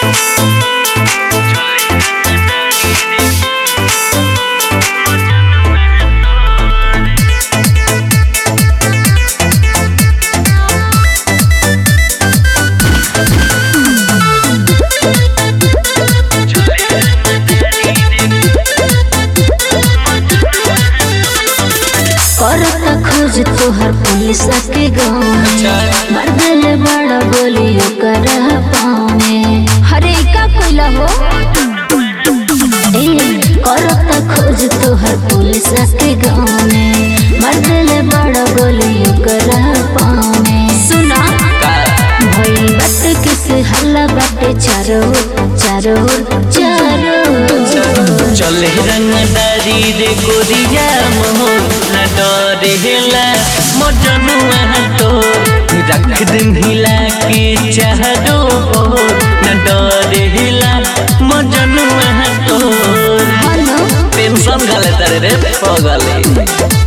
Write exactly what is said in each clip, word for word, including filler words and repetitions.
करता खोज तोहर पुलिस के गाँव में मर दिल बड़ा बोली कर पाँव में हरे का कोइला हो ए करता खोज तोहर पुलिस के गाँव में मर दिल बड़ा बोली कर पाँव में सुना भई बट किस हल्ला बटे चारो चारो चारो चले रंगदारी रे गोरिया मोहन न डरे हेला मजनुआ तो रख दिन हिला के चाहदो न डरे हेला मजनुआ तो टेंशन गाले तारे रे पगले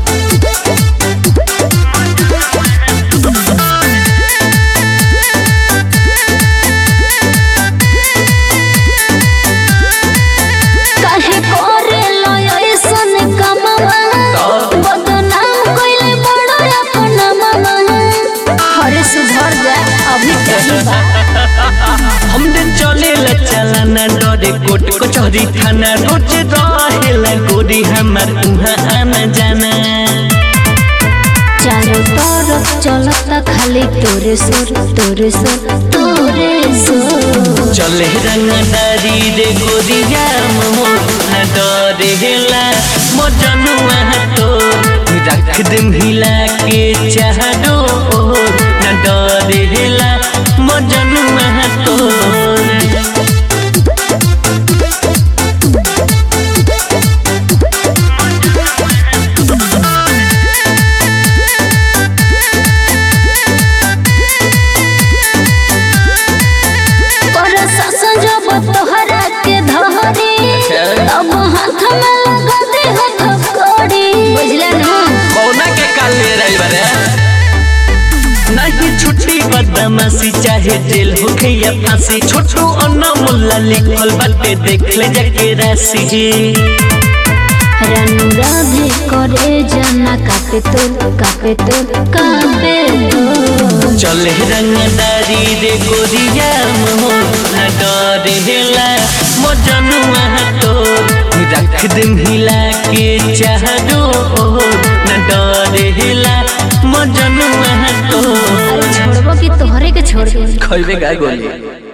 हमने चले ला चला ना डरे कोट कचहरी थाना रोज रहेला गोरी हमार उहाँ आना जाना चारों तरफ चलता खाली तोरे सुर तोरे सुर तोरे सुर चले रंगदारी रे गोरिया मोहन न डरे हेला मजनुआ तो रख दिन हिला के चाहदो न डरे हेला मजनुआ तो तोहरा के धरी तब हाथ में लगा दे हथकड़ी बुझला ना कौना के काले रही बरे नहीं छुट्टी बदमाशी चाहे जेल होके या फांसी छोटू अन्ना मुल्ला लिखल बाटे देख ले जाके राशि रानू राधे करे जाना कापे तो कापे तो कापे तो चले रंगदारी रे गोरिया मोहन न डरे हेला मजनुआ तो रख दिन हिला के चाहदो न डरे हेला मजनुआ तो छोड़बो कि तोहरे के छोड़ दे खइबे का गोली।